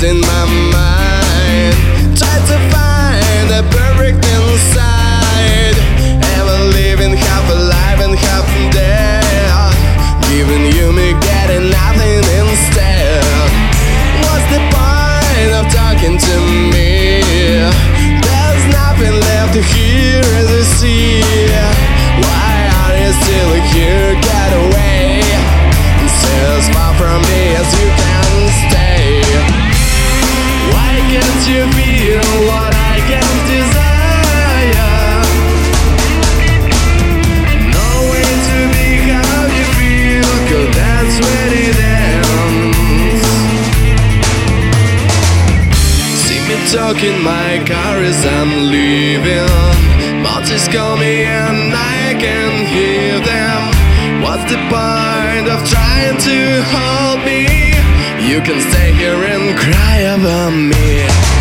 in my mind. Try to find the perfect inside. Ever living half alive and half dead, giving you me getting nothing instead. What's the point of talking to me? There's nothing left to hear as you see. Why are you still here? Get away. Stay as far from me as you can stay. Why can't you feel what I can desire? No way to be how you feel, 'cause that's where it ends. See me talking my car as I'm leaving. Mountains call me and I can hear them. What's the point of trying to hold me? You can stay here and cry about me.